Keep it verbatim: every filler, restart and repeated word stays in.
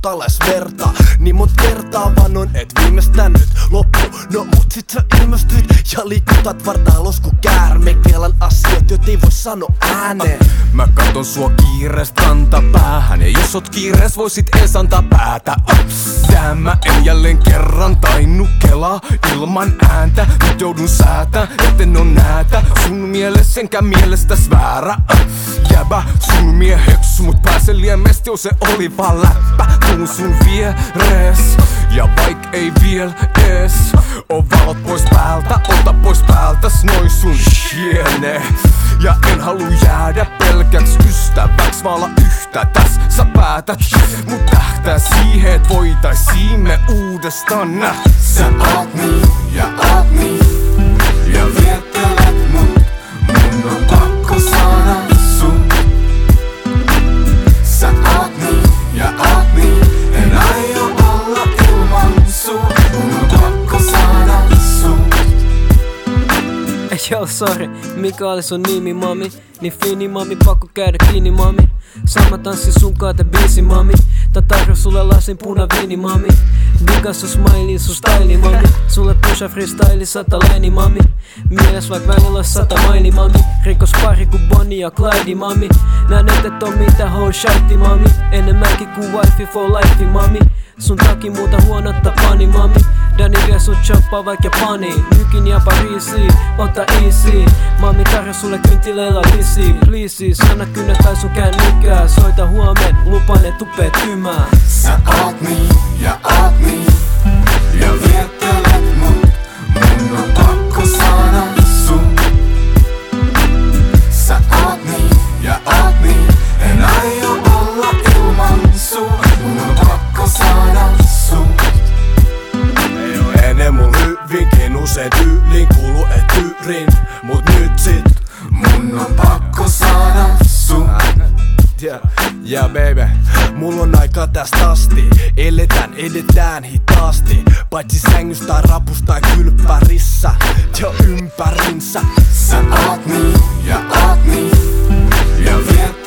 alas verta. Niin mut kertaa vannon, et viimeistään nyt loppu. No mut sit sä ilmestyt ja liikutat vartaalos ku käärme. Kelan asiat, jot ei voi sano ääneen. Mä katon sua kiireest kantapäähän. Ja jos oot kiirees voisit ees antaa päätä. Tää mä en jälleen kerran tainnu kelaa ilman ääntä. Nyt joudun säätää, etten on näätä sun mieles enkä mielestäs väärä. Jäbä sun mieheksi, mut pääse liemesti, jo se oli vaan läppä. Tuun sun vieres, ja vaik ei viel ees oo valot pois päältä, ota pois päältäs noi sun hiene. Ja en halu jäädä pelkäks ystäväks, vaan olla yhtä täs sä päätät. Mut tähtää siihen, et voitaisiin me uudestaan nähdä. Sä oot niin ja oot niin ja viettelet mut. Mun on pakko saada sun. Sä oot niin ja oot niin, en aio olla ilman sua. Mun on pakko saada sun. Joo, sorry, mikä oli sun nimi, mami? Niin fini, mami, pakko käydä kiinni, mami. Sama tanssi sunkaan tää biisi, mami. Tää tarjo sulle lasin punaviini, mami. Digas sun smiley, sun styli, mami. Sulle pusha freestyle, sata laini, mami. Mieles vaik välillä sata maili, mami. Rikos pari ku Bonnie ja Clyde, mami. Nää et on mitä hoo shighti, mami. Enemmänkin ku wifi for life, mami. Sun taki muuta huonotta pani, mami. Danny vie sun choppaa vaik Japani. Nykin ja Pariisi, ota easy. Mami tarjo sulle kyntileillä lisi. Please, sana kynnä tai sun kännykää. Soita huomen, lupaan et tupee tymää. Sä oot niin ja oot niin ja viettelet mut. Mun on pakko saada sun. Sä oot niin ja oot niin, en aio olla ilman sua. Mun on pakko saada sun. Ei oo ennen mun hyvinkin usein tyyliin kuulu et tyyrin. Mut nyt sit mun on pakko saada sun. Yeah, yeah baby, mulla on aika tästä asti. Eletään, edetään hitaasti. Paitsi sängystä tai rapusta tai kylppärissä ja ympärinsä. Sä oot niin ja oot niin ja viet